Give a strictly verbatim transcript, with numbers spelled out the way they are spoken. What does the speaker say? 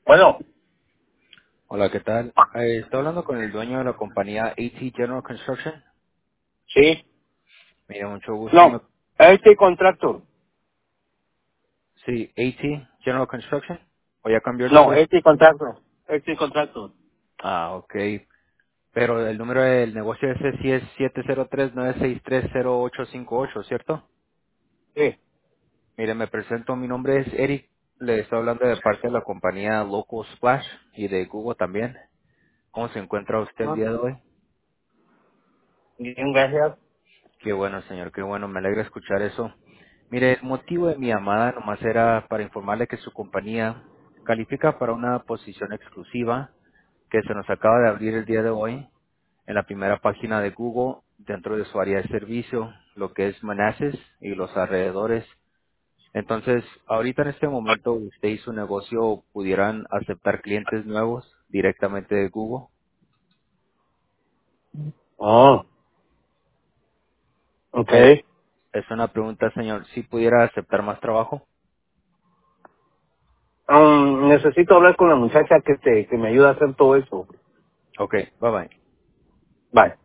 Bueno, Hola, ¿qué tal? Eh, estoy hablando con el dueño de la compañía A T General Construction. sí. Mira, mucho gusto. Me- No, este contrato. Sí, A T General Construction. ¿O ya cambió el No, nombre? este contrato. Este contrato. Ah, ok. Pero el número del negocio ese sí es siete cero tres, nueve seis tres, cero ocho cinco ocho, ¿cierto? Sí. Mire, me presento. Mi nombre es Eric. Le estoy hablando de parte de la compañía Local Splash y de Google también. ¿Cómo se encuentra usted el Ah, día de hoy? bien, gracias. Qué bueno, señor, qué bueno, me alegra escuchar eso. Mire, el motivo de mi llamada nomás era para informarle que su compañía califica para una posición exclusiva que se nos acaba de abrir el día de hoy en la primera página de Google dentro de su área de servicio, lo que es Manassas y los alrededores. Entonces, ahorita en este momento usted y su negocio pudieran aceptar clientes nuevos directamente de Google. Oh, ok. Eh, es una pregunta, señor, si pudiera aceptar más trabajo. Um, necesito hablar con la muchacha que te, que me ayuda a hacer todo eso. Ok, bye bye. Bye.